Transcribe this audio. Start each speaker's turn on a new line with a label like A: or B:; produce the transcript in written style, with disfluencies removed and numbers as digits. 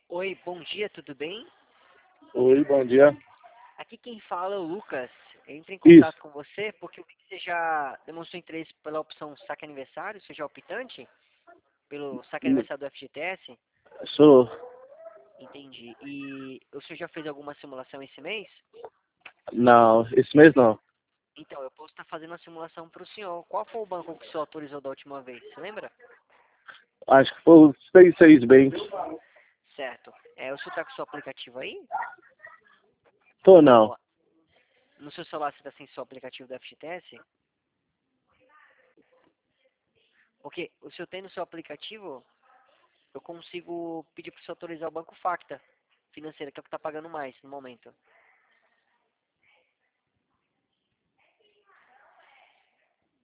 A: Oi, bom dia, tudo bem?
B: Oi, bom dia.
A: Aqui quem fala é o Lucas. Eu entrei em
B: Isso,
A: contato com você porque eu vi que você já demonstrou interesse pela opção saque aniversário, seja optante, pelo saque aniversário do FGTS.
B: sou.
A: Entendi. E o senhor já fez alguma simulação esse mês?
B: Não, esse mês não.
A: Então, eu posso estar fazendo a simulação para o senhor. Qual foi o banco que o senhor autorizou da última vez? Você lembra?
B: Acho que foi o 66 Bank.
A: Certo. O senhor está com o seu aplicativo aí?
B: Tô
A: No
B: não.
A: celular? No seu celular você está sem seu aplicativo do FGTS? Porque o senhor tem no seu aplicativo, eu consigo pedir para o senhor autorizar o Banco Facta financeira, que é o que está pagando mais no momento.